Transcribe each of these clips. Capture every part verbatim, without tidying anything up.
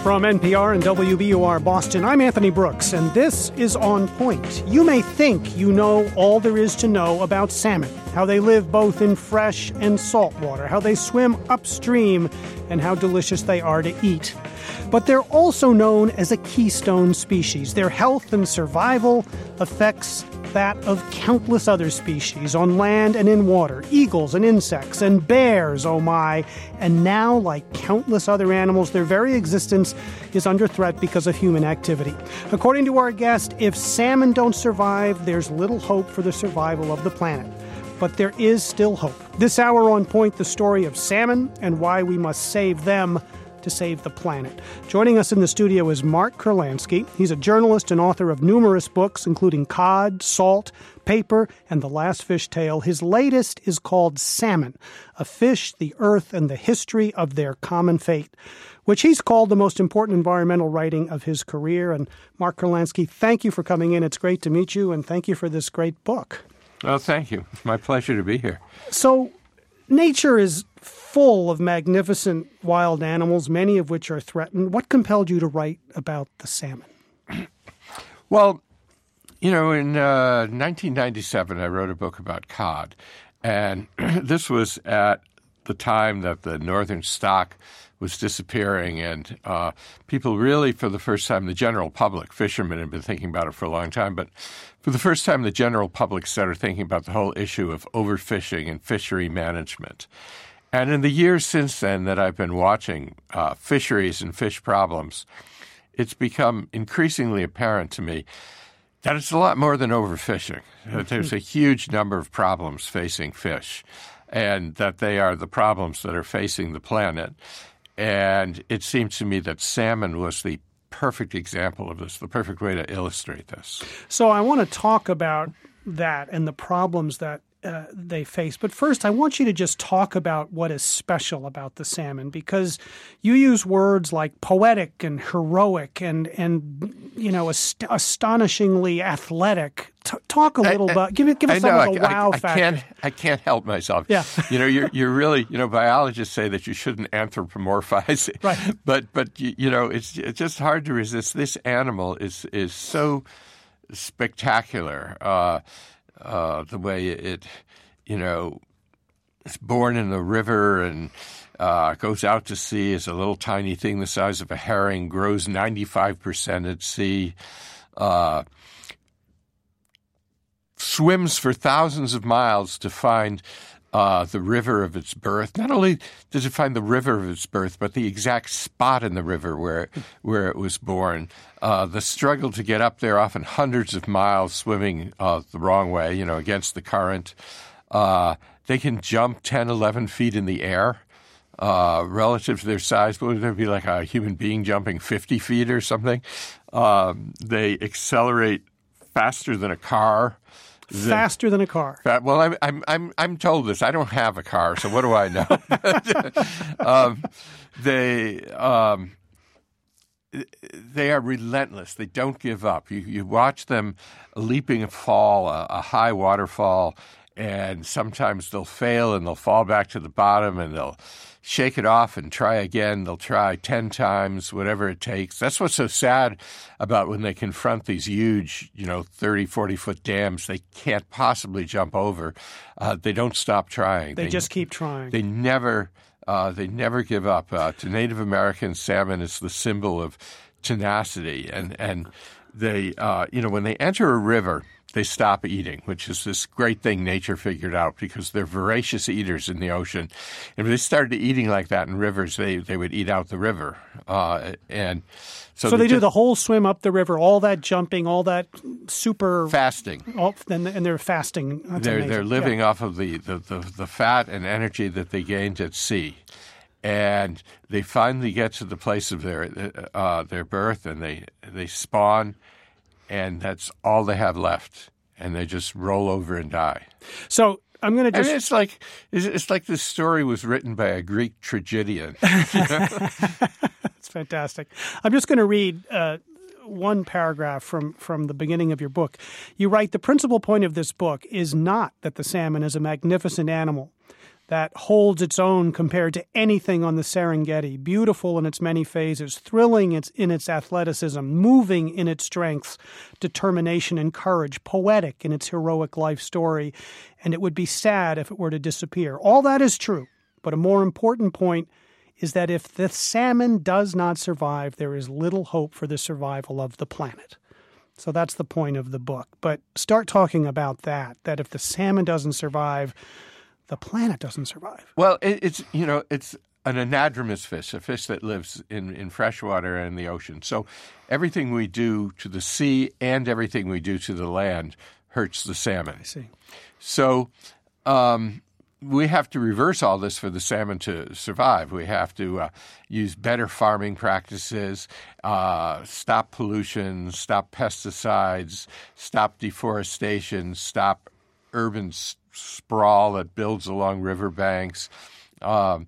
From N P R and W B U R Boston, I'm Anthony Brooks, and this is On Point. You may think you know all there is to know about salmon, how they live both in fresh and salt water, how they swim upstream, and how delicious they are to eat. But they're also known as a keystone species. Their health and survival affects that of countless other species on land and in water, eagles and insects and bears, oh my. And now, like countless other animals, their very existence is under threat because of human activity. According to our guest, if salmon don't survive, there's little hope for the survival of the planet. But there is still hope. This hour on Point, the story of salmon and why we must save them to save the planet. Joining us in the studio is Mark Kurlansky. He's a journalist and author of numerous books, including Cod, Salt, Paper, and The Last Fish Tale. His latest is called Salmon, A Fish, the Earth, and the History of Their Common Fate, which he's called the most important environmental writing of his career. And Mark Kurlansky, thank you for coming in. It's great to meet you, and thank you for this great book. Well, thank you. It's my pleasure to be here. So, nature is full of magnificent wild animals, many of which are threatened. What compelled you to write about the salmon? Well, you know, in uh, nineteen ninety-seven, I wrote a book about cod. And this was at the time that the northern stock was disappearing. And uh, people really, for the first time, the general public, fishermen had been thinking about it for a long time, but for the first time, the general public started thinking about the whole issue of overfishing and fishery management. And in the years since then that I've been watching uh, fisheries and fish problems, it's become increasingly apparent to me that it's a lot more than overfishing. That there's a huge number of problems facing fish, and that they are the problems that are facing the planet. And it seems to me that salmon was the perfect example of this, the perfect way to illustrate this. So I want to talk about that and the problems that uh, they face. But first, I want you to just talk about what is special about the salmon, because you use words like poetic and heroic and, and you know, ast- astonishingly athletic. T- talk a little about, give, it, give us I know, some of the I, wow I, I factor. Can't, I can't help myself. Yeah. You know, you're, you're really, you know, biologists say that you shouldn't anthropomorphize it. Right. But, but you, you know, it's, it's just hard to resist. This animal is, is so spectacular. Uh, uh, the way it, you know, is born in the river and uh, goes out to sea as a little tiny thing the size of a herring, grows ninety-five percent at sea, uh, swims for thousands of miles to find uh, the river of its birth. Not only does it find the river of its birth, but the exact spot in the river where where it was born. Uh, the struggle to get up there, often hundreds of miles swimming uh, the wrong way, you know, against the current. Uh, they can jump ten, eleven feet in the air. Uh, relative to their size, would there be like a human being jumping fifty feet or something? Um, they accelerate faster than a car. Faster than a car. Well, I'm I'm I'm I'm told this. I don't have a car, so what do I know? um, they um, they are relentless. They don't give up. You you watch them leaping a fall, a, a high waterfall, and sometimes they'll fail and they'll fall back to the bottom and they'll shake it off and try again. They'll try ten times, whatever it takes. That's what's so sad about when they confront these huge, you know, thirty, forty-foot dams they can't possibly jump over. Uh, they don't stop trying. They, they just keep trying. They never uh, they never give up. Uh, to Native Americans, salmon is the symbol of tenacity. And, and they, uh, you know, when they enter a river, they stop eating, which is this great thing nature figured out because they're voracious eaters in the ocean. And if they started eating like that in rivers, they, they would eat out the river. Uh, and so, so they, they do just, the whole swim up the river, all that jumping, all that super fasting. All, and, and they're fasting. That's they're amazing. they're living yeah. off of the, the, the, the fat and energy that they gained at sea. And they finally get to the place of their uh, their birth, and they they spawn. And that's all they have left, and they just roll over and die. So I'm going to just. And it's like it's like this story was written by a Greek tragedian. You know? That's fantastic. I'm just going to read uh, one paragraph from from the beginning of your book. You write, "The principal point of this book is not that the salmon is a magnificent animal. that holds its own compared to anything on the Serengeti, beautiful in its many phases, thrilling in its athleticism, moving in its strengths, determination and courage, poetic in its heroic life story, and it would be sad if it were to disappear. All that is true, but a more important point is that if the salmon does not survive, there is little hope for the survival of the planet. So that's the point of the book. But start talking about that, that if the salmon doesn't survive, the planet doesn't survive. Well, it, it's, you know, it's an anadromous fish, a fish that lives in, in freshwater and in the ocean. So everything we do to the sea and everything we do to the land hurts the salmon. I see. So um, we have to reverse all this for the salmon to survive. We have to uh, use better farming practices, uh, stop pollution, stop pesticides, stop deforestation, stop urban sprawl that builds along riverbanks, um,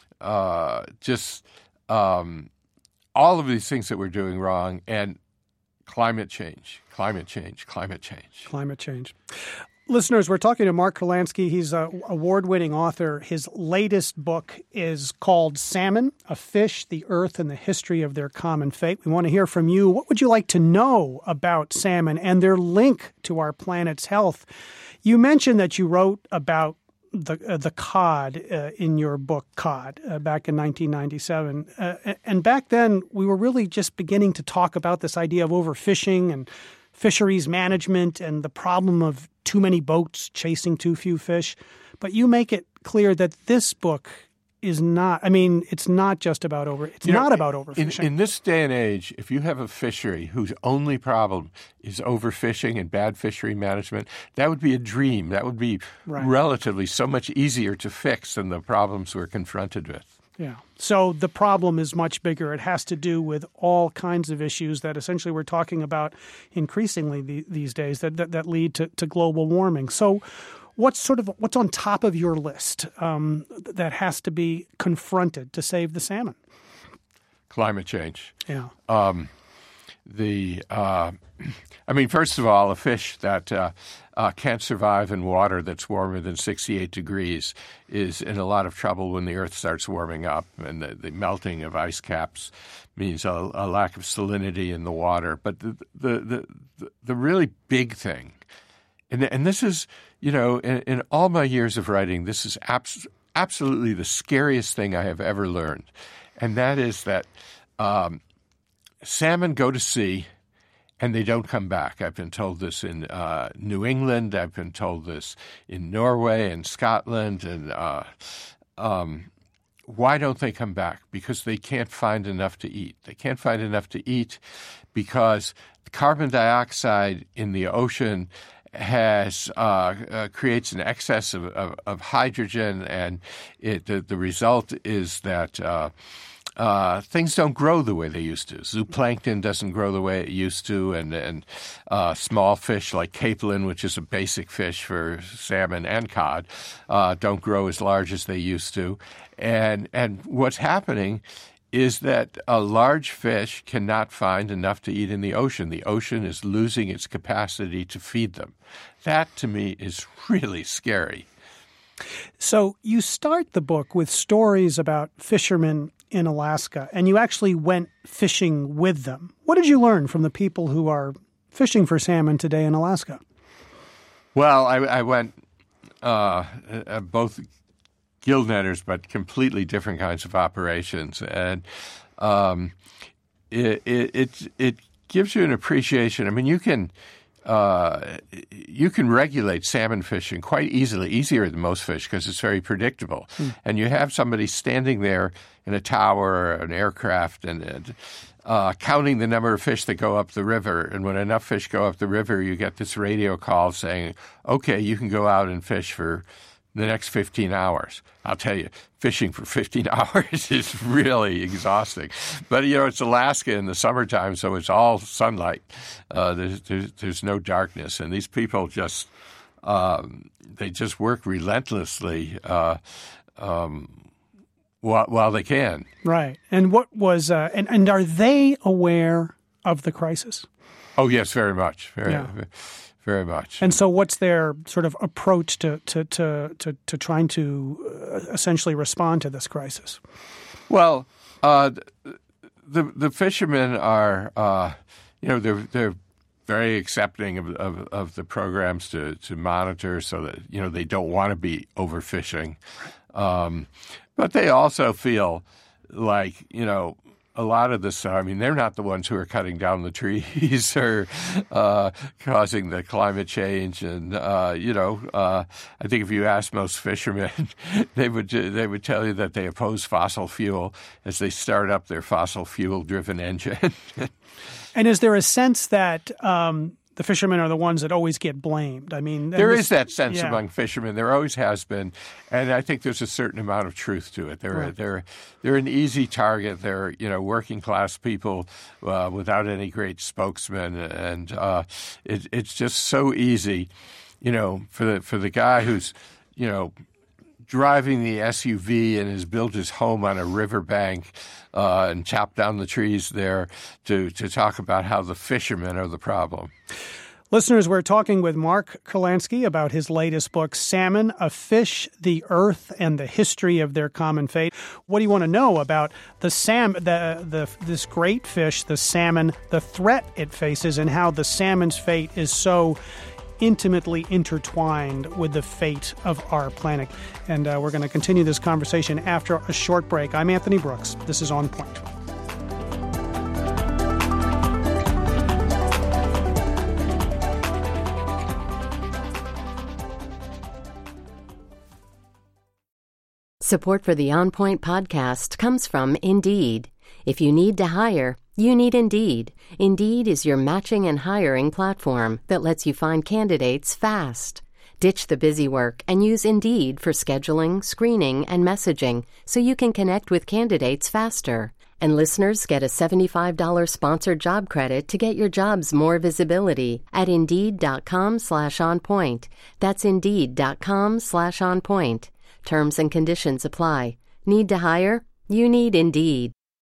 uh, just um, all of these things that we're doing wrong, and climate change, climate change, climate change. Climate change. Listeners, we're talking to Mark Kurlansky. He's an award-winning author. His latest book is called Salmon, A Fish, the Earth, and the History of Their Common Fate. We want to hear from you. What would you like to know about salmon and their link to our planet's health? You mentioned that you wrote about the uh, the cod uh, in your book, Cod, uh, back in nineteen ninety-seven. Uh, and back then, we were really just beginning to talk about this idea of overfishing and fisheries management and the problem of too many boats chasing too few fish. But you make it clear that this book is not, I mean, it's not just about over, it's you not know, about overfishing. In, in this day and age, if you have a fishery whose only problem is overfishing and bad fishery management, that would be a dream. That would be right. relatively so much easier to fix than the problems we're confronted with. Yeah. So the problem is much bigger. It has to do with all kinds of issues that essentially we're talking about increasingly the, these days that, that, that lead to, to global warming. So what's sort of what's on top of your list um, that has to be confronted to save the salmon? Climate change. Yeah. Um, the uh, I mean, first of all, a fish that uh, uh, can't survive in water that's warmer than sixty-eight degrees is in a lot of trouble when the Earth starts warming up, and the, the melting of ice caps means a, a lack of salinity in the water. But the the the, the really big thing, and and this is, you know, in, in all my years of writing, this is abs- absolutely the scariest thing I have ever learned, and that is that um, salmon go to sea and they don't come back. I've been told this in uh, New England. I've been told this in Norway and Scotland. And uh, um, why don't they come back? Because they can't find enough to eat. They can't find enough to eat because carbon dioxide in the ocean has uh, uh, creates an excess of, of, of hydrogen, and it, the, the result is that uh, Uh, things don't grow the way they used to. Zooplankton doesn't grow the way it used to, and and uh, small fish like capelin, which is a basic fish for salmon and cod, uh, don't grow as large as they used to. And and what's happening is that a large fish cannot find enough to eat in the ocean. The ocean is losing its capacity to feed them. That, to me, is really scary. So you start the book with stories about fishermen in Alaska, and you actually went fishing with them. What did you learn from the people who are fishing for salmon today in Alaska? Well, I, I went uh, uh, both gill netters, but completely different kinds of operations, and um, it, it it it gives you an appreciation. I mean, you can. Uh, you can regulate salmon fishing quite easily, easier than most fish because it's very predictable. Mm. And you have somebody standing there in a tower or an aircraft and, and uh, counting the number of fish that go up the river. And when enough fish go up the river, you get this radio call saying, okay, you can go out and fish for the next fifteen hours. I'll tell you, fishing for fifteen hours is really exhausting. But, you know, it's Alaska in the summertime, so it's all sunlight. Uh, there's, there's, there's no darkness. And these people just, um, they just work relentlessly uh, um, while, while they can. Right. And what was, uh, and, and are they aware of the crisis? Oh, yes, very much. Very, yeah. very, very much. And so what's their sort of approach to, to, to, to, to trying to essentially respond to this crisis? Well, uh, the the fishermen are, uh, you know, they're they're very accepting of, of, of the programs to, to monitor so that, you know, they don't want to be overfishing. Um, but they also feel like, you know, a lot of this, I mean, they're not the ones who are cutting down the trees or uh, causing the climate change. And, uh, you know, uh, I think if you ask most fishermen, they would they would tell you that they oppose fossil fuel as they start up their fossil fuel-driven engine. And is there a sense that um, the fishermen are the ones that always get blamed? I mean, there this, is that sense yeah. among fishermen. There always has been, and I think there's a certain amount of truth to it. They're right. they're they're an easy target. They're you know working class people uh, without any great spokesman, and uh, it, it's just so easy, you know, for the for the guy who's you know. driving the S U V and has built his home on a riverbank uh, and chopped down the trees there to, to talk about how the fishermen are the problem. Listeners, we're talking with Mark Kurlansky about his latest book, Salmon, A Fish, the Earth, and the History of Their Common Fate. What do you want to know about the sam- the, the this great fish, the salmon, the threat it faces, and how the salmon's fate is so intimately intertwined with the fate of our planet? And uh, we're going to continue this conversation after a short break. I'm Anthony Brooks. This is On Point. Support for the On Point podcast comes from Indeed. If you need to hire, you need Indeed. Indeed is your matching and hiring platform that lets you find candidates fast. Ditch the busy work and use Indeed for scheduling, screening, and messaging so you can connect with candidates faster. And listeners get a seventy-five dollars sponsored job credit to get your jobs more visibility at Indeed.com slash on point. That's Indeed.com slash on point. Terms and conditions apply. Need to hire? You need Indeed.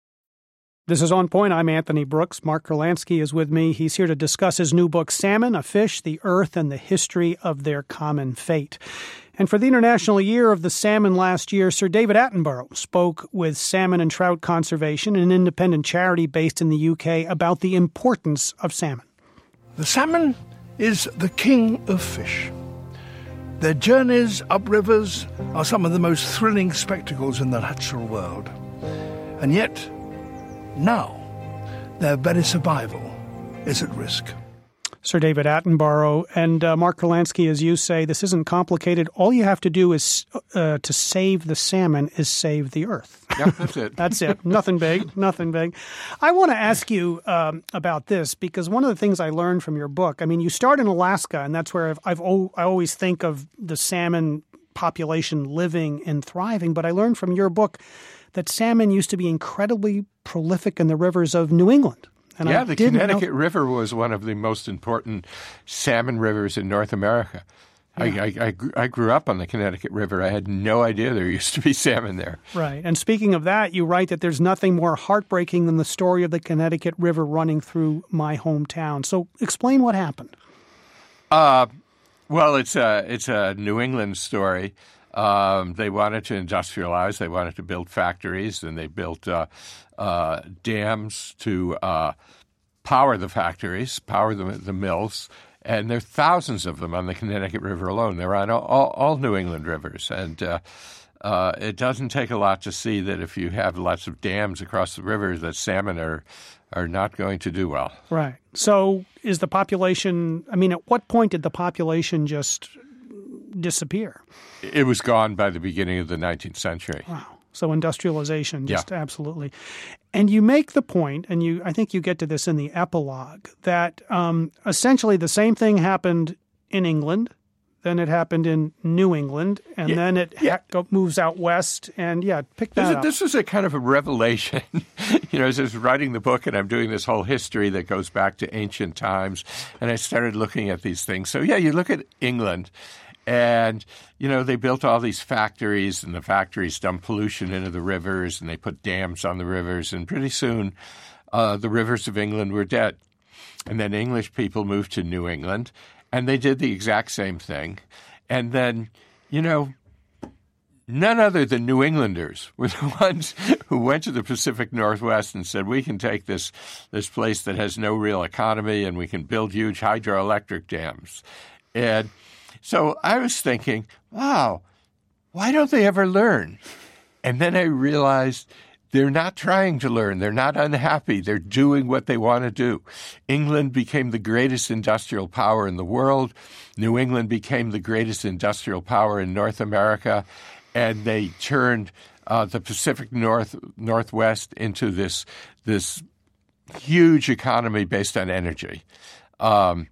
This is On Point. I'm Anthony Brooks. Mark Kurlansky is with me. He's here to discuss his new book, Salmon, A Fish, the Earth, and the History of Their Common Fate. And for the International Year of the Salmon last year, Sir David Attenborough spoke with Salmon and Trout Conservation, an independent charity based in the U K, about the importance of salmon. The salmon is the king of fish. Their journeys up rivers are some of the most thrilling spectacles in the natural world. And yet, now, their very survival is at risk. Sir David Attenborough and uh, Mark Kurlansky, as you say, this isn't complicated. All you have to do is uh, to save the salmon is save the earth. Yeah, that's it. That's it. Nothing big. Nothing big. I want to ask you um, about this because one of the things I learned from your book, I mean, you start in Alaska, and that's where I've, I've I always think of the salmon population living and thriving. But I learned from your book that salmon used to be incredibly prolific in the rivers of New England. And yeah, I the didn't Connecticut know... River was one of the most important salmon rivers in North America. Yeah. I, I, I, grew, I grew up on the Connecticut River. I had no idea there used to be salmon there. Right. And speaking of that, you write that there's nothing more heartbreaking than the story of the Connecticut River running through my hometown. So explain what happened. Uh, well, it's a, it's a New England story. Um, they wanted to industrialize. They wanted to build factories, and they built uh, uh, dams to uh, power the factories, power the, the mills. And there are thousands of them on the Connecticut River alone. They're on all, all, all New England rivers. And uh, uh, it doesn't take a lot to see that if you have lots of dams across the rivers, that salmon are are not going to do well. Right. So is the population, I mean, at what point did the population just disappear? It was gone by the beginning of the nineteenth century. Wow. So industrialization, just yeah. absolutely. And you make the point, and you I think you get to this in the epilogue, that um, essentially the same thing happened in England, then it happened in New England, and yeah. then it yeah. ha- moves out west. And yeah, pick that this, up. This was a kind of a revelation. You know, as I was writing the book and I'm doing this whole history that goes back to ancient times, and I started looking at these things. So yeah, you look at England, and, you know, they built all these factories, and the factories dumped pollution into the rivers, and they put dams on the rivers, and pretty soon uh, the rivers of England were dead. And then English people moved to New England, and they did the exact same thing. And then, you know, none other than New Englanders were the ones who went to the Pacific Northwest and said, we can take this this place that has no real economy and we can build huge hydroelectric dams. And so I was thinking, wow, why don't they ever learn? And then I realized they're not trying to learn. They're not unhappy. They're doing what they want to do. England became the greatest industrial power in the world. New England became the greatest industrial power in North America. And they turned uh, the Pacific North Northwest into this this huge economy based on energy. Um,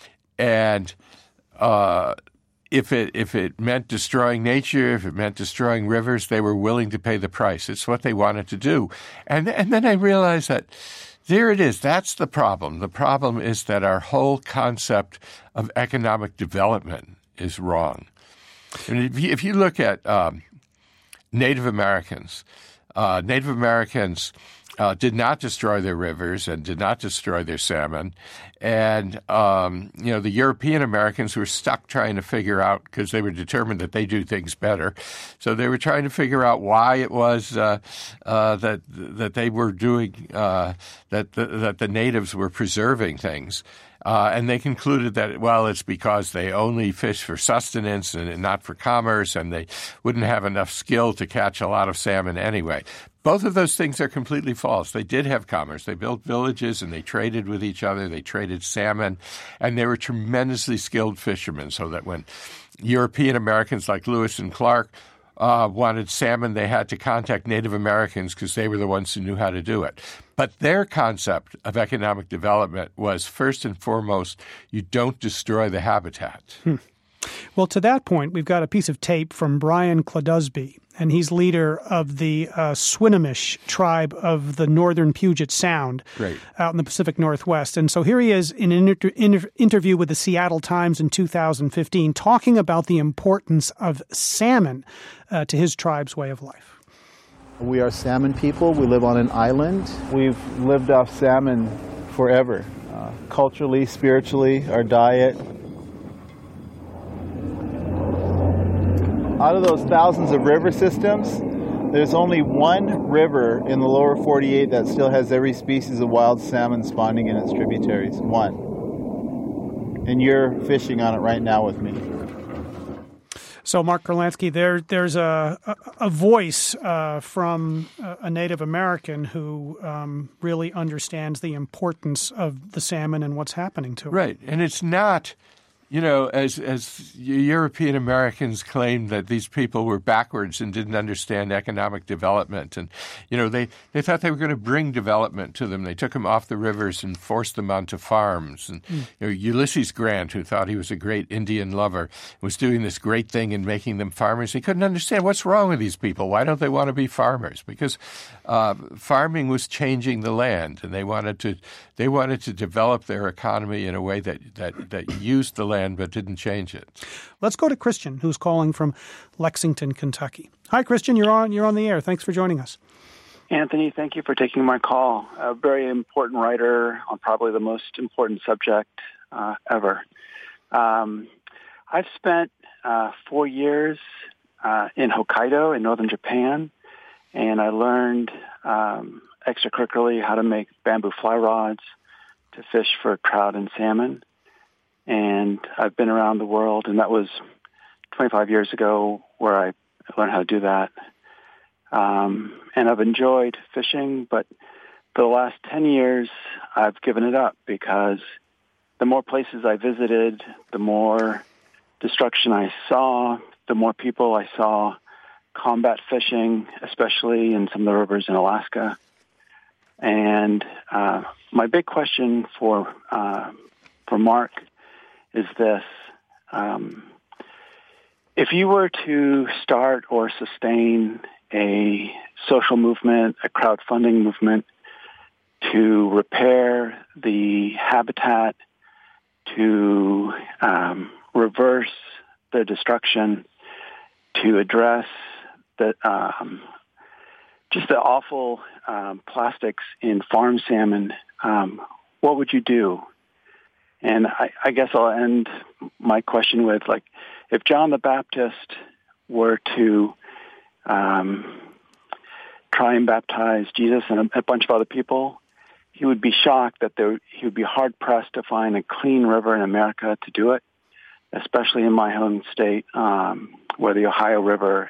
and uh, if it if it meant destroying nature, if it meant destroying rivers, they were willing to pay the price. It's what they wanted to do. And and then I realized that there it is. That's the problem. The problem is that our whole concept of economic development is wrong. And if you, if you look at um, Native Americans, uh, Native Americans uh, did not destroy their rivers and did not destroy their salmon. And, um, you know, the European Americans were stuck trying to figure out, because they were determined that they do things better. So they were trying to figure out why it was uh, uh, that that they were doing, uh, that, the, that the natives were preserving things. Uh, and they concluded that, well, it's because they only fish for sustenance and not for commerce, and they wouldn't have enough skill to catch a lot of salmon anyway. Both of those things are completely false. They did have commerce. They built villages, and they traded with each other. They traded salmon, and they were tremendously skilled fishermen, so that when European Americans like Lewis and Clark Uh, wanted salmon, they had to contact Native Americans because they were the ones who knew how to do it. But their concept of economic development was, first and foremost, you don't destroy the habitat. Hmm. Well, to that point, we've got a piece of tape from Brian Cladusby, and he's leader of the uh, Swinomish tribe of the northern Puget Sound Great. out in the Pacific Northwest. And so here he is in an inter- inter- interview with the Seattle Times in two thousand fifteen, talking about the importance of salmon uh, to his tribe's way of life. We are salmon people. We live on an island. We've lived off salmon forever, uh, culturally, spiritually, our diet. Out of those thousands of river systems, there's only one river in the lower forty-eight that still has every species of wild salmon spawning in its tributaries. One. And you're fishing on it right now with me. So, Mark Kurlansky, there, there's a, a, a voice uh, from a Native American who um, really understands the importance of the salmon and what's happening to it. Right. And it's not, you know, as as European Americans claimed that these people were backwards and didn't understand economic development. And, you know, they, they thought they were going to bring development to them. They took them off the rivers and forced them onto farms. And, mm. you know, Ulysses Grant, who thought he was a great Indian lover, was doing this great thing in making them farmers. He couldn't understand what's wrong with these people. Why don't they want to be farmers? Because uh, farming was changing the land, and they wanted to they wanted to develop their economy in a way that, that, that used the land but didn't change it. Let's go to Christian, who's calling from Lexington, Kentucky. Hi, Christian. You're on. You're on the air. Thanks for joining us. Anthony, thank you for taking my call. A very important writer on probably the most important subject uh, ever. Um, I've spent uh, four years uh, in Hokkaido in northern Japan, and I learned um, extracurricularly how to make bamboo fly rods to fish for trout and salmon. And I've been around the world, and that was twenty-five years ago where I learned how to do that. Um, and I've enjoyed fishing, but for the last ten years, I've given it up because the more places I visited, the more destruction I saw, the more people I saw combat fishing, especially in some of the rivers in Alaska. And uh, my big question for uh, for Mark is this. Um, if you were to start or sustain a social movement, a crowdfunding movement to repair the habitat, to um, reverse the destruction, to address the um, just the awful um, plastics in farm salmon, um, what would you do? And I, I guess I'll end my question with, like, if John the Baptist were to um, try and baptize Jesus and a, a bunch of other people, he would be shocked that there, he would be hard-pressed to find a clean river in America to do it, especially in my home state, um, where the Ohio River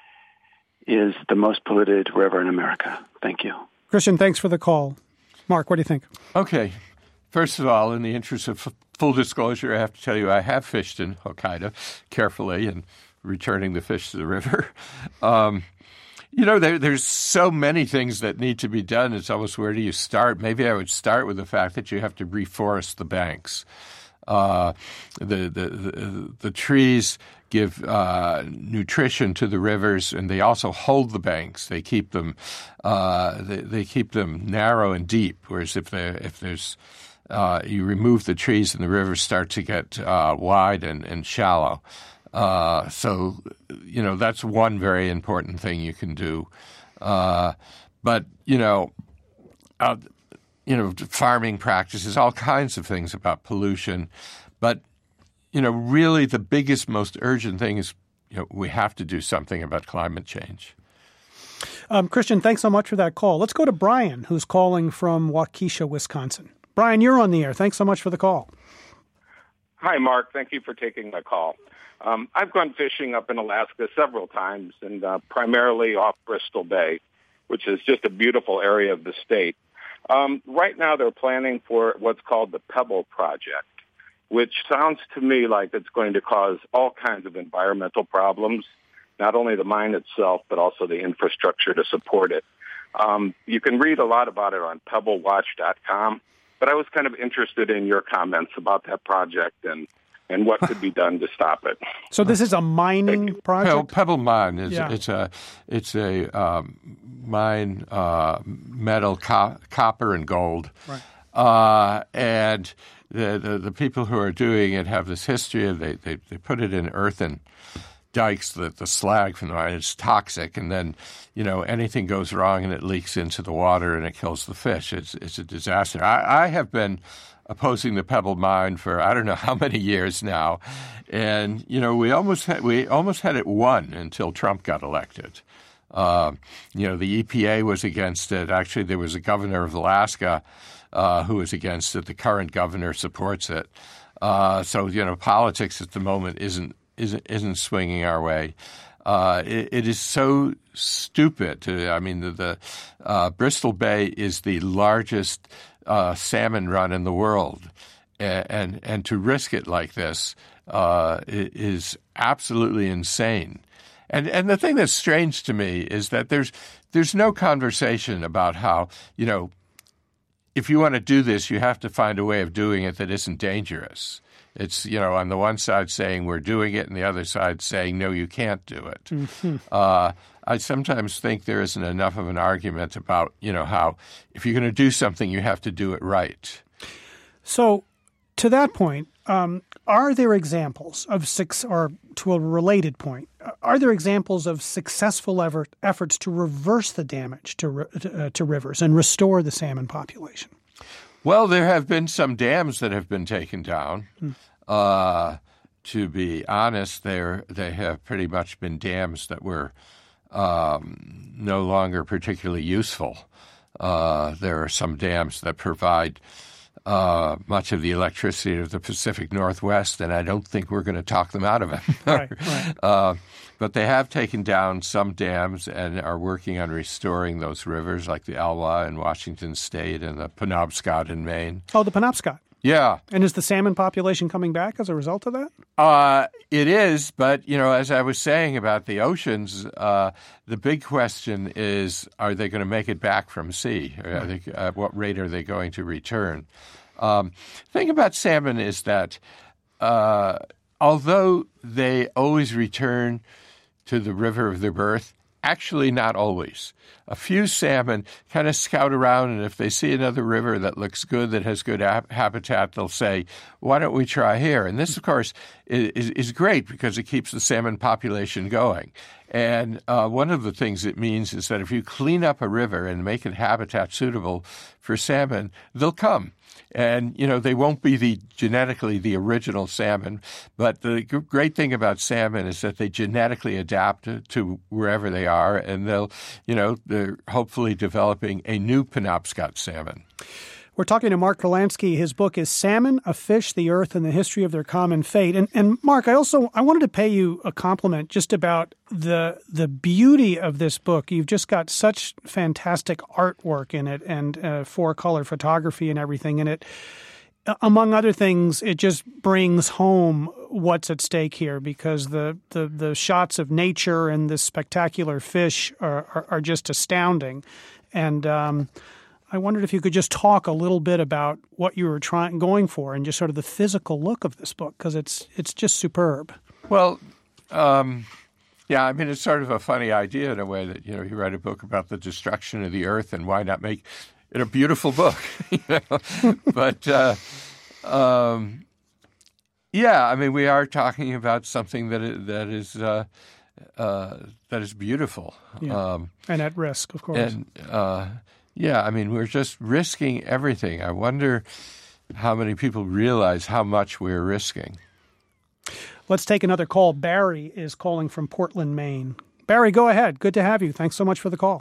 is the most polluted river in America. Thank you. Christian, thanks for the call. Mark, what do you think? Okay. First of all, in the interest of f- full disclosure, I have to tell you I have fished in Hokkaido carefully and returning the fish to the river. Um, you know, there, there's so many things that need to be done. It's almost, where do you start? Maybe I would start with the fact that you have to reforest the banks. Uh, the, the, the, the trees give uh, nutrition to the rivers, and they also hold the banks. They keep them uh, they, they keep them narrow and deep. Whereas if there if there's uh, you remove the trees, and the rivers start to get uh, wide and, and shallow. Uh, so you know that's one very important thing you can do. Uh, but you know. Uh, You know, farming practices, all kinds of things about pollution. But, you know, really the biggest, most urgent thing is, you know, we have to do something about climate change. Um, Christian, thanks so much for that call. Let's go to Brian, who's calling from Waukesha, Wisconsin. Brian, you're on the air. Thanks so much for the call. Hi, Mark. Thank you for taking my call. Um, I've gone fishing up in Alaska several times, and uh, primarily off Bristol Bay, which is just a beautiful area of the state. Um, right now, they're planning for what's called the Pebble Project, which sounds to me like it's going to cause all kinds of environmental problems, not only the mine itself, but also the infrastructure to support it. Um, you can read a lot about it on pebble watch dot com, but I was kind of interested in your comments about that project and, and what could be done to stop it. So this is a mining project? Pebble, Pebble Mine is yeah. it's a it's a um, mine uh, metal, co- copper, and gold, right. uh, and the, the the people who are doing it have this history of they they, they put it in earthen dikes, the, the slag from the mine. It's toxic, and then you know anything goes wrong and it leaks into the water and it kills the fish. It's it's a disaster. I, I have been opposing the Pebble Mine for I don't know how many years now, and you know we almost had, we almost had it won until Trump got elected. Uh, you know the E P A was against it. Actually, there was a governor of Alaska uh, who was against it. The current governor supports it. Uh, so you know politics at the moment isn't isn't isn't swinging our way. Uh, it, it is so stupid. To, I mean, the, the uh, Bristol Bay is the largest Uh, salmon run in the world, and and, and to risk it like this uh, is absolutely insane. And and the thing that's strange to me is that there's there's no conversation about how you know if you want to do this, you have to find a way of doing it that isn't dangerous. It's you know on the one side saying we're doing it, and the other side saying no, you can't do it. Mm-hmm. Uh, I sometimes think there isn't enough of an argument about, you know, how if you're going to do something, you have to do it right. So to that point, um, are there examples of six, or to a related point, are there examples of successful effort, efforts to reverse the damage to, uh, to rivers and restore the salmon population? Well, there have been some dams that have been taken down. Hmm. Uh, to be honest, they they have pretty much been dams that were Um, no longer particularly useful. Uh, there are some dams that provide uh, much of the electricity of the Pacific Northwest, and I don't think we're going to talk them out of it. right, right. Uh, but they have taken down some dams and are working on restoring those rivers, like the Elwha in Washington State and the Penobscot in Maine. Oh, the Penobscot. Yeah. And is the salmon population coming back as a result of that? Uh, it is, but, you know, as I was saying about the oceans, uh, the big question is, are they going to make it back from sea? Are they, at what rate are they going to return? Um, the thing about salmon is that uh, although they always return to the river of their birth, Actually, not always. A few salmon kind of scout around, and if they see another river that looks good, that has good ha- habitat, they'll say, why don't we try here? And this, of course, is, is great because it keeps the salmon population going. And uh, one of the things it means is that if you clean up a river and make it habitat suitable for salmon, they'll come. And, you know, they won't be the genetically the original salmon, but the g- great thing about salmon is that they genetically adapt to, to wherever they are, and they'll, you know, they're hopefully developing a new Penobscot salmon. We're talking to Mark Kurlansky. His book is Salmon, a Fish, the Earth, and the History of Their Common Fate. And, and Mark, I also I wanted to pay you a compliment just about the the beauty of this book. You've just got such fantastic artwork in it and uh, four-color photography and everything in it. Among other things, it just brings home what's at stake here because the, the, the shots of nature and this spectacular fish are, are, are just astounding. And um I wondered if you could just talk a little bit about what you were trying, going for, and just sort of the physical look of this book, because it's it's just superb. Well, um, yeah, I mean, it's sort of a funny idea in a way that, you know, you write a book about the destruction of the earth, and why not make it a beautiful book? you know? But uh, um, yeah, I mean, we are talking about something that is, that is uh, uh, that is beautiful, yeah. um, and at risk, of course. And uh, Yeah, I mean, we're just risking everything. I wonder how many people realize how much we're risking. Let's take another call. Barry is calling from Portland, Maine. Barry, go ahead. Good to have you. Thanks so much for the call.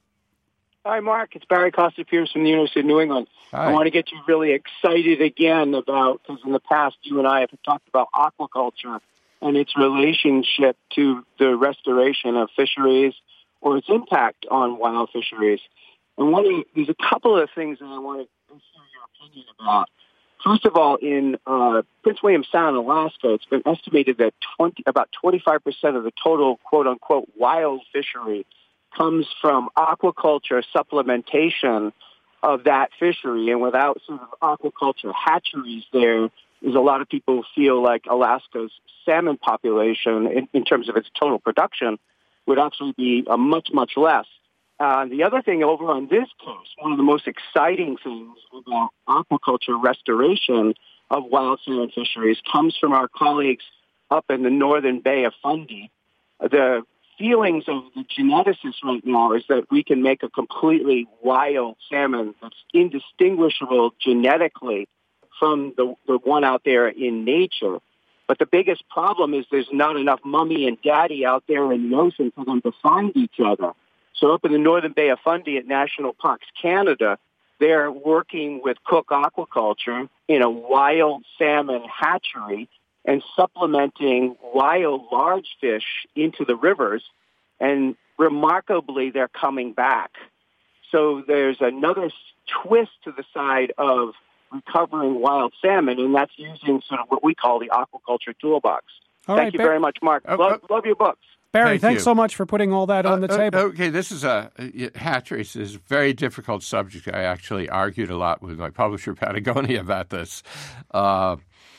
Hi, Mark. It's Barry Costa-Pierce from the University of New England. Hi. I want to get you really excited again about, because in the past you and I have talked about aquaculture and its relationship to the restoration of fisheries or its impact on wild fisheries. And one of, there's a couple of things that I want to hear your opinion about. First of all, in uh, Prince William Sound, Alaska, it's been estimated that twenty, about twenty-five percent of the total quote-unquote wild fishery comes from aquaculture supplementation of that fishery. And without sort of aquaculture hatcheries there, is a lot of people feel like Alaska's salmon population, in, in terms of its total production, would actually be uh, much, much less. Uh, the other thing over on this coast, one of the most exciting things about aquaculture restoration of wild salmon fisheries comes from our colleagues up in the northern Bay of Fundy. The feelings of the geneticists right now is that we can make a completely wild salmon that's indistinguishable genetically from the, the one out there in nature. But the biggest problem is there's not enough mommy and daddy out there in the ocean for them to find each other. So up in the northern Bay of Fundy at National Parks Canada, they're working with Cook Aquaculture in a wild salmon hatchery and supplementing wild large fish into the rivers. And remarkably, they're coming back. So there's another twist to the side of recovering wild salmon, and that's using sort of what we call the aquaculture toolbox. All Thank right, you Bar- very much, Mark. Oh, love, oh. love your books. Barry, Thank thanks you. so much for putting all that on the uh, table. Okay, this is a uh, hatcheries is a very difficult subject. I actually argued a lot with my publisher, Patagonia, about this. Uh,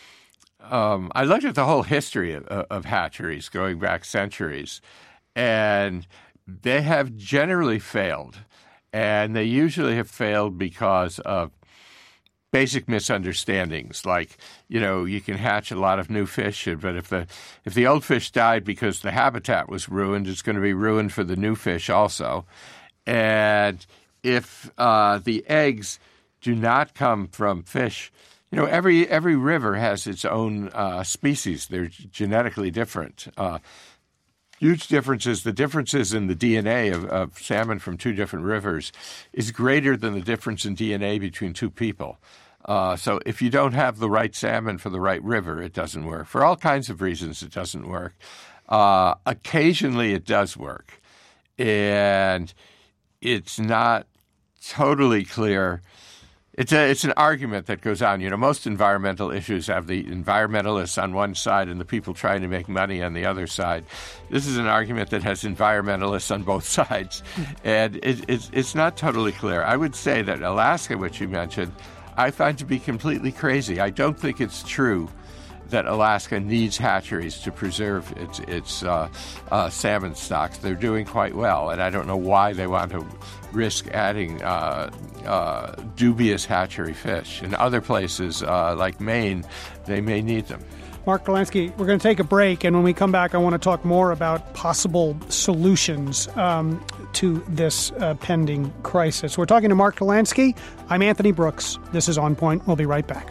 um, I looked at the whole history of, of hatcheries going back centuries, and they have generally failed. And they usually have failed because of basic misunderstandings, like, you know, you can hatch a lot of new fish, but if the if the old fish died because the habitat was ruined, it's going to be ruined for the new fish also. And if uh, the eggs do not come from fish, you know, every every river has its own uh, species. They're genetically different. Uh, huge differences. The differences in the D N A of, of salmon from two different rivers is greater than the difference in D N A between two people. Uh, so if you don't have the right salmon for the right river, it doesn't work. For all kinds of reasons, it doesn't work. Uh, occasionally, it does work. And it's not totally clear. It's a, it's an argument that goes on. You know, most environmental issues have the environmentalists on one side and the people trying to make money on the other side. This is an argument that has environmentalists on both sides, and it, it's, it's not totally clear. I would say that Alaska, which you mentioned, I find to be completely crazy. I don't think it's true that Alaska needs hatcheries to preserve its its uh, uh, salmon stocks. They're doing quite well, and I don't know why they want to risk adding uh, uh, dubious hatchery fish. In other places, uh, like Maine, they may need them. Mark Kurlansky, we're going to take a break, and when we come back, I want to talk more about possible solutions um, to this uh, pending crisis. We're talking to Mark Kurlansky. I'm Anthony Brooks. This is On Point. We'll be right back.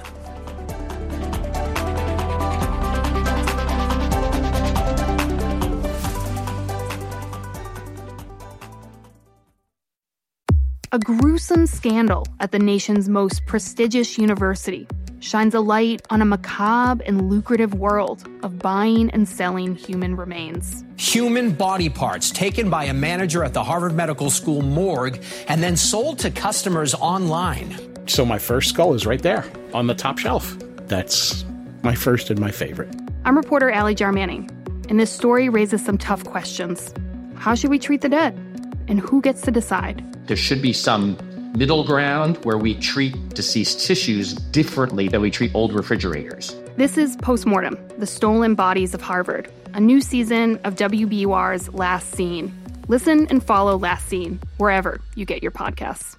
A gruesome scandal at the nation's most prestigious university shines a light on a macabre and lucrative world of buying and selling human remains. Human body parts taken by a manager at the Harvard Medical School morgue and then sold to customers online. So my first skull is right there on the top shelf. That's my first and my favorite. I'm reporter Allie Jarmanning, and this story raises some tough questions. How should we treat the dead? And who gets to decide? There should be some middle ground where we treat deceased tissues differently than we treat old refrigerators. This is Postmortem, The Stolen Bodies of Harvard, a new season of W B U R's Last Scene. Listen and follow Last Scene wherever you get your podcasts.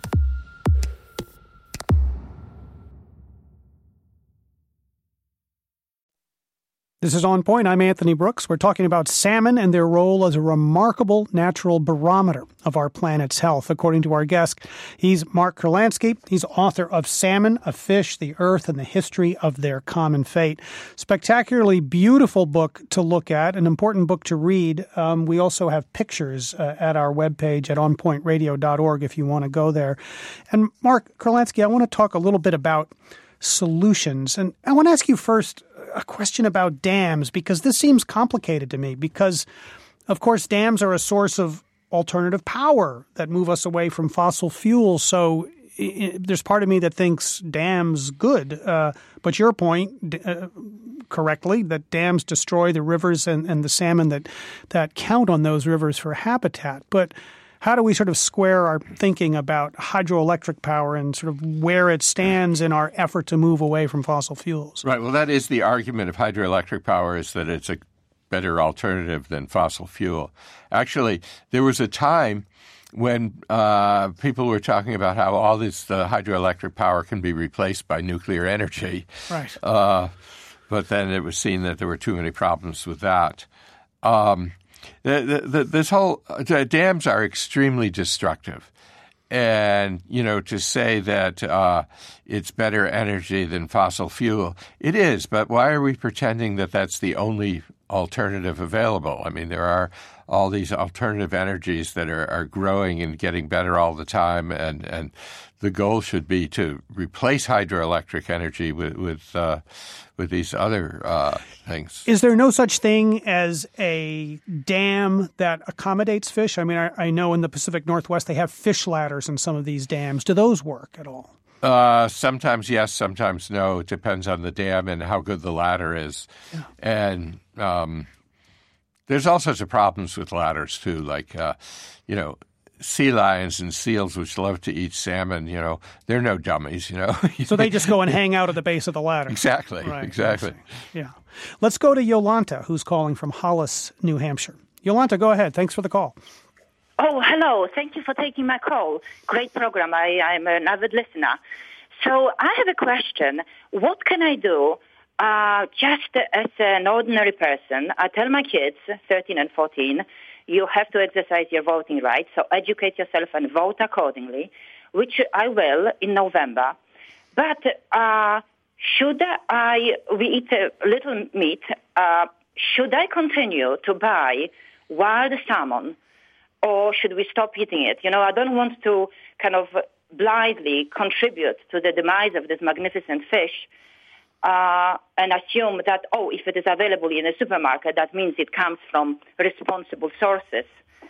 This is On Point. I'm Anthony Brooks. We're talking about salmon and their role as a remarkable natural barometer of our planet's health. According to our guest, he's Mark Kurlansky. He's author of Salmon, a Fish, the Earth, and the History of Their Common Fate. Spectacularly beautiful book to look at, an important book to read. Um, we also have pictures uh, at our webpage at on point radio dot org if you want to go there. And Mark Kurlansky, I want to talk a little bit about solutions. And I want to ask you first a question about dams, because this seems complicated to me, because, of course, dams are a source of alternative power that move us away from fossil fuels. So it, there's part of me that thinks dams good. Uh, but your point, uh, correctly, that dams destroy the rivers and, and the salmon that, that count on those rivers for habitat. But how do we sort of square our thinking about hydroelectric power and sort of where it stands in our effort to move away from fossil fuels? Right. Well, that is the argument of hydroelectric power, is that it's a better alternative than fossil fuel. Actually, there was a time when uh, people were talking about how all this uh, hydroelectric power can be replaced by nuclear energy. Right. Uh, but then it was seen that there were too many problems with that. Um The, the, this whole the dams are extremely destructive, and you know to say that uh, it's better energy than fossil fuel, it is. But why are we pretending that that's the only alternative available? I mean, there are all these alternative energies that are, are growing and getting better all the time, and and the goal should be to replace hydroelectric energy with with uh, with these other uh, things. Is there no such thing as a dam that accommodates fish? I mean, I, I know in the Pacific Northwest they have fish ladders in some of these dams. Do those work at all? Uh, sometimes yes, sometimes no. It depends on the dam and how good the ladder is. Yeah. And um, there's all sorts of problems with ladders too, like, uh, you know, sea lions and seals, which love to eat salmon, you know, they're no dummies, you know. So they just go and hang out at the base of the ladder. Exactly, right. exactly. Yeah. Let's go to Yolanta, who's calling from Hollis, New Hampshire. Yolanta, go ahead. Thanks for the call. Oh, hello. Thank you for taking my call. Great program. I, I'm an avid listener. So I have a question. What can I do uh, just as an ordinary person? I tell my kids, thirteen and fourteen, you have to exercise your voting rights, so educate yourself and vote accordingly, which I will in November. But uh, should I, we eat a little meat, uh, should I continue to buy wild salmon, or should we stop eating it? You know, I don't want to kind of blindly contribute to the demise of this magnificent fish uh, and assume that, oh, if it is available in a supermarket, that means it comes from responsible sources.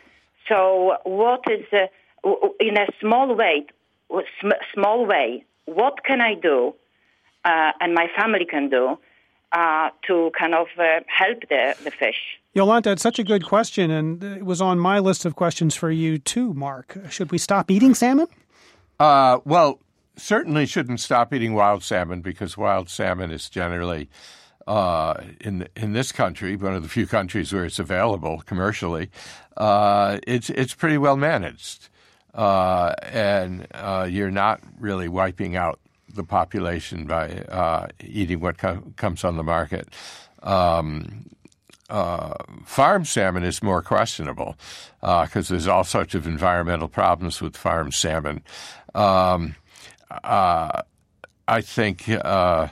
So what is, uh, in a small way, small way, what can I do uh, and my family can do uh, to kind of uh, help the, the fish? Yolanta, it's such a good question, and it was on my list of questions for you too, Mark. Should we stop eating salmon? Uh, well, certainly shouldn't stop eating wild salmon, because wild salmon is generally uh, in in this country, one of the few countries where it's available commercially, uh, it's it's pretty well managed, uh, and uh, you're not really wiping out the population by uh, eating what com- comes on the market. Um, uh, farm salmon is more questionable because uh, there's all sorts of environmental problems with farm salmon. Um, uh, I think uh,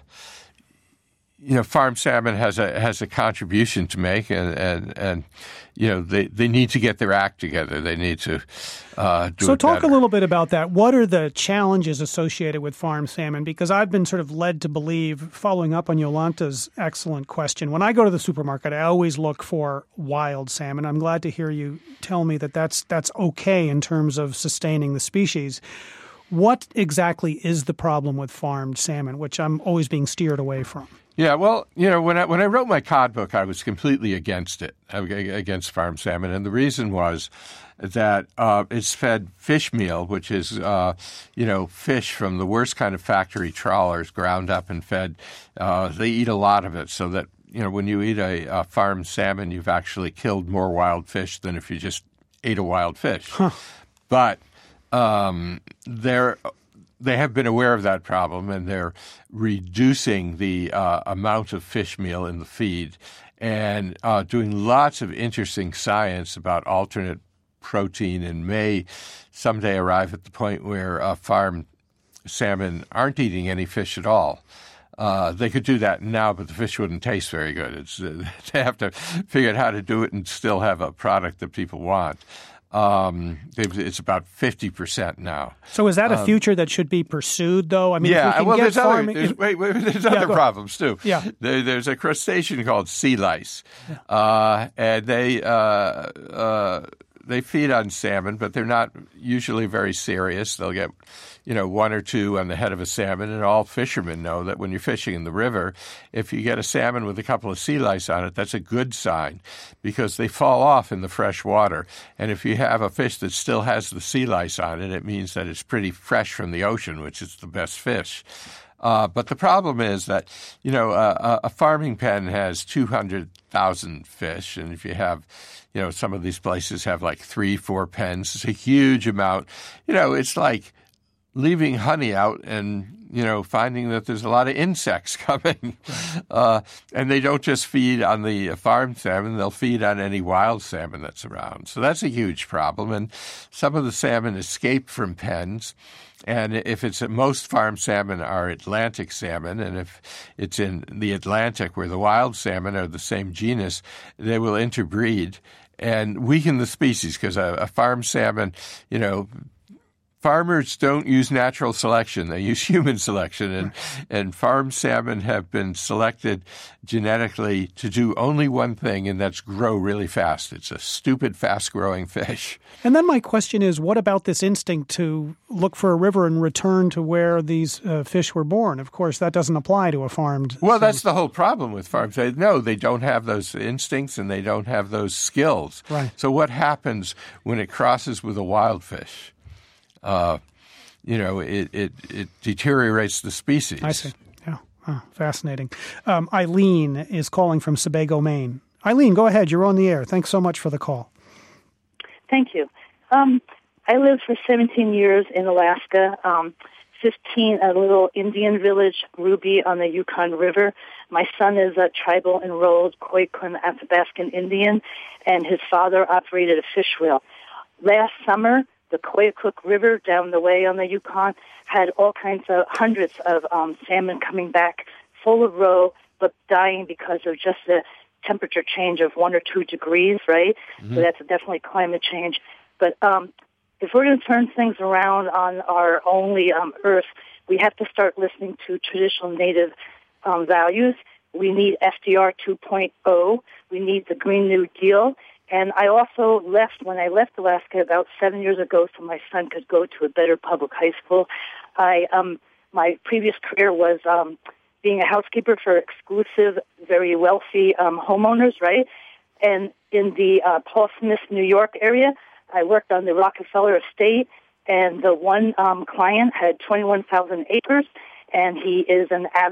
you know farm salmon has a has a contribution to make, and and, and you know they, they need to get their act together. They need to uh, do so it talk better. a little bit about that. What are the challenges associated with farm salmon? Because I've been sort of led to believe, following up on Yolanta's excellent question, when I go to the supermarket, I always look for wild salmon. I'm glad to hear you tell me that that's that's okay in terms of sustaining the species. What exactly is the problem with farmed salmon, which I'm always being steered away from? Yeah, well, you know, when I when I wrote my cod book, I was completely against it, against farm salmon, and the reason was that uh, it's fed fish meal, which is, uh, you know, fish from the worst kind of factory trawlers, ground up and fed. Uh, they eat a lot of it, so that, you know, when you eat a, a farmed salmon, you've actually killed more wild fish than if you just ate a wild fish. Huh. But um, they're... They have been aware of that problem, and they're reducing the uh, amount of fish meal in the feed and uh, doing lots of interesting science about alternate protein, and may someday arrive at the point where uh, farmed salmon aren't eating any fish at all. Uh, they could do that now, but the fish wouldn't taste very good. It's, uh, they have to figure out how to do it and still have a product that people want. Um, it's about fifty percent now. So is that a um, future that should be pursued, though? I mean, yeah, if we can well, get there's farming... other, there's, wait, wait, there's yeah, other problems, too. Yeah. There, there's a crustacean called sea lice, yeah. uh, and they... Uh, uh, They feed on salmon, but they're not usually very serious. They'll get, you know, one or two on the head of a salmon, and all fishermen know that when you're fishing in the river, if you get a salmon with a couple of sea lice on it, that's a good sign because they fall off in the fresh water. And if you have a fish that still has the sea lice on it, it means that it's pretty fresh from the ocean, which is the best fish. Uh, but the problem is that, you know, uh, a farming pen has two hundred thousand fish, and if you have, you know, some of these places have like three, four pens. It's a huge amount. You know, it's like leaving honey out and, you know, finding that there's a lot of insects coming. Uh, and they don't just feed on the farm salmon, they'll feed on any wild salmon that's around. So that's a huge problem. And some of the salmon escape from pens. And if it's most farm salmon are Atlantic salmon, and if it's in the Atlantic where the wild salmon are the same genus, they will interbreed and weaken the species because a, a farm salmon, you know, farmers don't use natural selection. They use human selection, and, and farm salmon have been selected genetically to do only one thing, and that's grow really fast. It's a stupid, fast-growing fish. And then my question is, what about this instinct to look for a river and return to where these uh, fish were born? Of course, that doesn't apply to a farmed... Well, salmon. That's the whole problem with farms. They, no, they don't have those instincts, and they don't have those skills. Right. So what happens when it crosses with a wild fish? Uh, you know, it, it, it deteriorates the species. I see. Yeah. Oh, fascinating. Um, Eileen is calling from Sebago, Maine. Eileen, go ahead. You're on the air. Thanks so much for the call. Thank you. Um, I lived for seventeen years in Alaska, um, fifteen at a little Indian village, Ruby, on the Yukon River. My son is a tribal enrolled Koyukon Athabascan Indian, and his father operated a fish wheel. Last summer, the Koyukuk River down the way on the Yukon had all kinds of hundreds of um, salmon coming back full of roe, but dying because of just the temperature change of one or two degrees, right? Mm-hmm. So that's definitely climate change. But um, if we're going to turn things around on our only um, Earth, we have to start listening to traditional native um, values. We need F D R two point oh. We need the Green New Deal. And I also left, when I left Alaska about seven years ago so my son could go to a better public high school, I um, my previous career was um, being a housekeeper for exclusive, very wealthy um, homeowners, right? And in the uh, Paul Smith, New York area, I worked on the Rockefeller estate, and the one um, client had twenty-one thousand acres, and he is an avid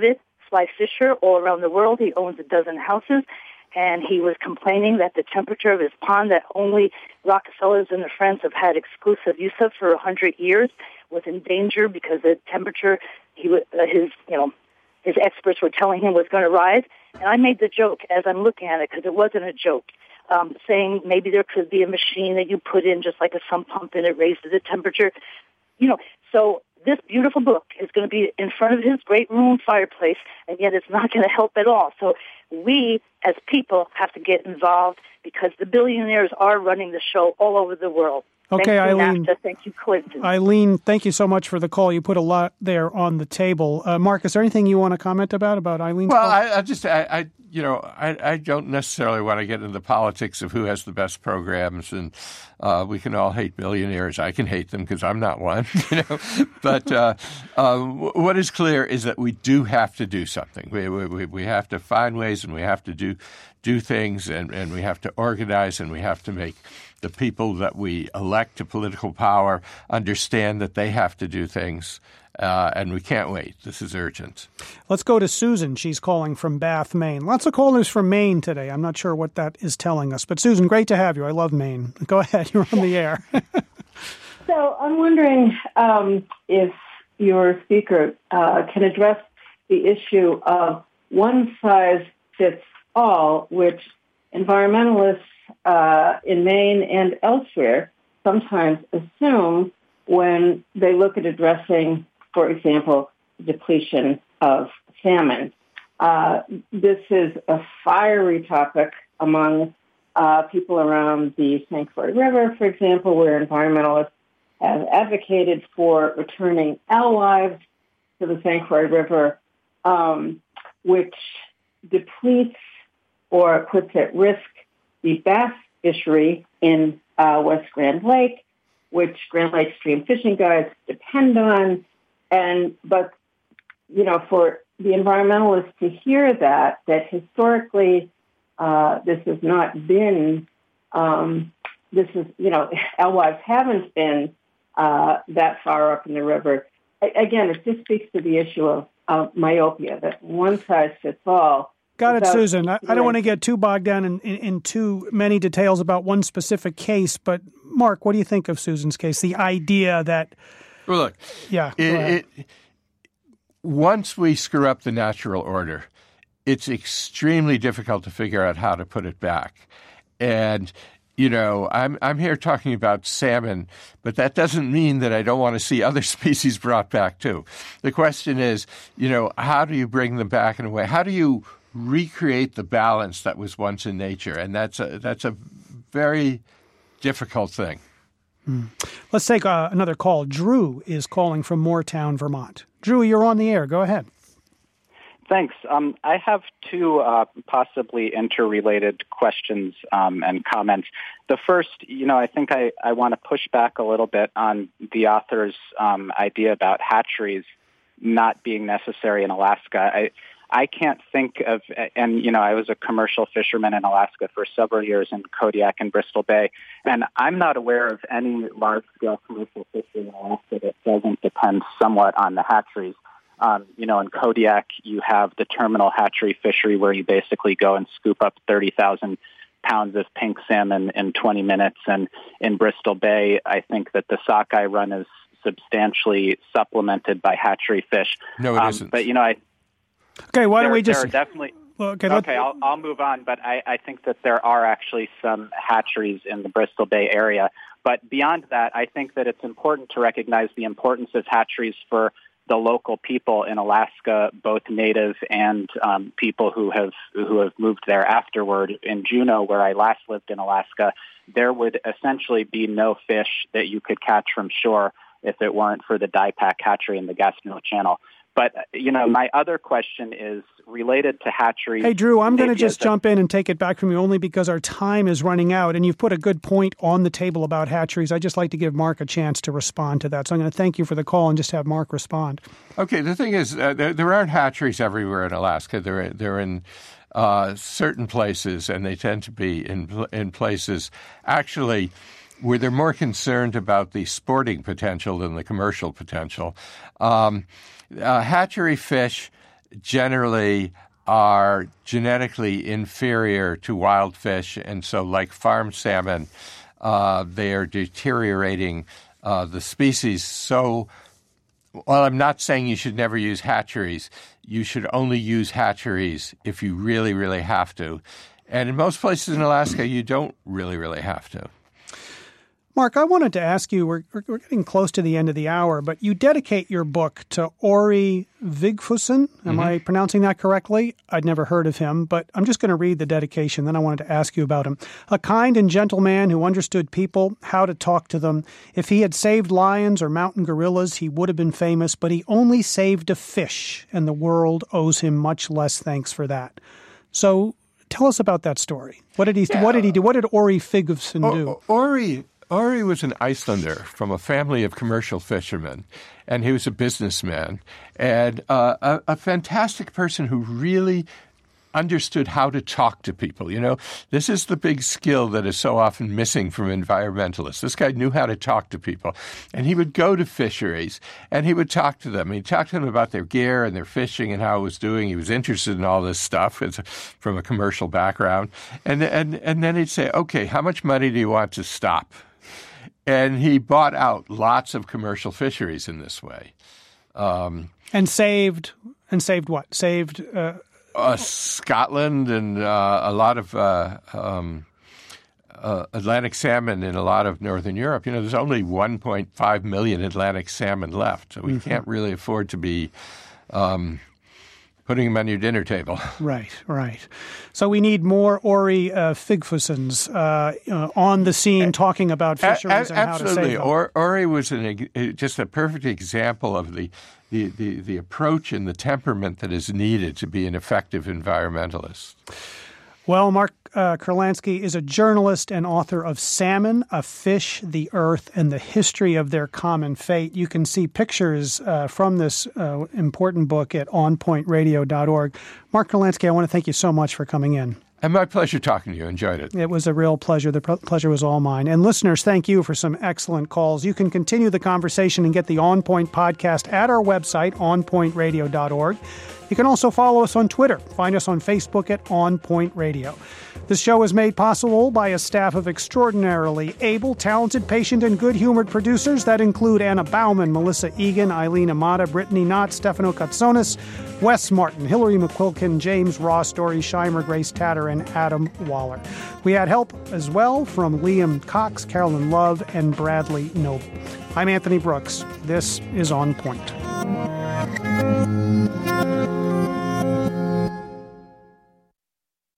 fly fisher all around the world. He owns a dozen houses. And he was complaining that the temperature of his pond that only Rockefellers and their friends have had exclusive use of for a hundred years was in danger because the temperature he was, uh, his you know his experts were telling him was going to rise. And I made the joke as I'm looking at it because it wasn't a joke, um, saying maybe there could be a machine that you put in just like a sump pump and it raises the temperature. You know, so this beautiful book is going to be in front of his great room fireplace, and yet it's not going to help at all. So we, as people, have to get involved because the billionaires are running the show all over the world. Okay, Thank you, Eileen. NAFTA. Thank you, Clinton. Eileen, thank you so much for the call. You put a lot there on the table. Uh, Mark, is there anything you want to comment about, about Eileen's well, call? Well, I, I just, I, I, you know, I, I don't necessarily want to get into the politics of who has the best programs, and uh, we can all hate billionaires. I can hate them because I'm not one, you know. But uh, uh, what is clear is that we do have to do something. We we, we have to find ways, and we have to do do things, and, and we have to organize, and we have to make the people that we elect to political power understand that they have to do things, uh, and we can't wait. This is urgent. Let's go to Susan. She's calling from Bath, Maine. Lots of callers from Maine today. I'm not sure what that is telling us. But, Susan, great to have you. I love Maine. Go ahead. You're on the air. So I'm wondering um, if your speaker uh, can address the issue of one size fits all, which environmentalists Uh, in Maine and elsewhere sometimes assume when they look at addressing, for example, depletion of salmon. Uh, this is a fiery topic among uh, people around the Saint Croix River, for example, where environmentalists have advocated for returning alewives to the Saint Croix River, um, which depletes or puts at risk the bass fishery in uh, West Grand Lake, which Grand Lake stream fishing guides depend on. And but, you know, for the environmentalists to hear that, that historically uh, this has not been, um, this is, you know, alewives haven't been uh, that far up in the river. I, again, it just speaks to the issue of, of myopia, that one size fits all. Got it, Without, Susan. I, I don't want to get too bogged down in, in, in too many details about one specific case, but Mark, what do you think of Susan's case? The idea that... Well, look, yeah, it, it, once we screw up the natural order, it's extremely difficult to figure out how to put it back. And, you know, I'm I'm here talking about salmon, but that doesn't mean that I don't want to see other species brought back too. The question is, you know, how do you bring them back in a way? How do you recreate the balance that was once in nature? And that's a that's a very difficult thing. Hmm. Let's take uh, another call. Drew is calling from Moortown, Vermont. Drew, you're on the air. Go ahead. Thanks. Um, I have two uh, possibly interrelated questions um, and comments. The first, you know, I think I, I want to push back a little bit on the author's um, idea about hatcheries not being necessary in Alaska. I, I can't think of, and, you know, I was a commercial fisherman in Alaska for several years in Kodiak and Bristol Bay, and I'm not aware of any large-scale commercial fishing in Alaska that doesn't depend somewhat on the hatcheries. Um, you know, in Kodiak, you have the terminal hatchery fishery where you basically go and scoop up thirty thousand pounds of pink salmon in twenty minutes. And in Bristol Bay, I think that the sockeye run is substantially supplemented by hatchery fish. No, it um, isn't. But, you know, I... Okay, why there, don't we just... There are definitely... Well, okay, okay I'll, I'll move on, but I, I think that there are actually some hatcheries in the Bristol Bay area. But beyond that, I think that it's important to recognize the importance of hatcheries for the local people in Alaska, both native and um, people who have who have moved there afterward. In Juneau, where I last lived in Alaska, there would essentially be no fish that you could catch from shore if it weren't for the Diepack hatchery in the Gastineau Channel. But, you know, my other question is related to hatcheries. Hey, Drew, I'm going to just jump in and take it back from you only because our time is running out, and you've put a good point on the table about hatcheries. I'd just like to give Mark a chance to respond to that. So I'm going to thank you for the call and just have Mark respond. Okay, the thing is, uh, there, there aren't hatcheries everywhere in Alaska. They're, they're in uh, certain places, and they tend to be in in places actually where they're more concerned about the sporting potential than the commercial potential. Um, uh, hatchery fish generally are genetically inferior to wild fish, and so like farm salmon, uh, they are deteriorating uh, the species. So while I'm not saying you should never use hatcheries, you should only use hatcheries if you really, really have to. And in most places in Alaska, you don't really, really have to. Mark, I wanted to ask you, we're, we're getting close to the end of the hour, but you dedicate your book to Ori Vigfusson. Am mm-hmm. I pronouncing that correctly? I'd never heard of him, but I'm just going to read the dedication, then I wanted to ask you about him. A kind and gentle man who understood people, how to talk to them. If he had saved lions or mountain gorillas, he would have been famous, but he only saved a fish, and the world owes him much less thanks for that. So tell us about that story. What did he, yeah. what did he do? What did Ori Vigfusson do? O- Ori... Ori was an Icelander from a family of commercial fishermen, and he was a businessman and uh, a, a fantastic person who really understood how to talk to people. You know, this is the big skill that is so often missing from environmentalists. This guy knew how to talk to people, and he would go to fisheries, and he would talk to them. He'd talk to them about their gear and their fishing and how it was doing. He was interested in all this stuff as a, from a commercial background. And, and, and then he'd say, okay, how much money do you want to stop? And he bought out lots of commercial fisheries in this way. Um, and saved, and saved what? Saved... Uh... Uh, Scotland and uh, a lot of uh, um, uh, Atlantic salmon in a lot of northern Europe. You know, there's only one point five million Atlantic salmon left, so we mm-hmm. can't really afford to be um, putting them on your dinner table. Right, right. So we need more Ori uh, Vigfussons uh, uh, on the scene talking about fisheries a- a- and how to save them. Absolutely. Or- Ori was an, just a perfect example of the The, the, the approach and the temperament that is needed to be an effective environmentalist. Well, Mark uh, Kurlansky is a journalist and author of Salmon, A Fish, the Earth, and the History of Their Common Fate. You can see pictures uh, from this uh, important book at on point radio dot org. Mark Kurlansky, I want to thank you so much for coming in. And my pleasure talking to you. Enjoyed it. It was a real pleasure. The pleasure was all mine. And listeners, thank you for some excellent calls. You can continue the conversation and get the On Point podcast at our website, on point radio dot org. You can also follow us on Twitter. Find us on Facebook at On Point Radio. This show is made possible by a staff of extraordinarily able, talented, patient, and good-humored producers that include Anna Bauman, Melissa Egan, Eileen Amata, Brittany Knott, Stefano Katsonis, Wes Martin, Hillary McQuilkin, James Ross, Dory Scheimer, Grace Tatter, and Adam Waller. We had help as well from Liam Cox, Carolyn Love, and Bradley Noble. I'm Anthony Brooks. This is On Point.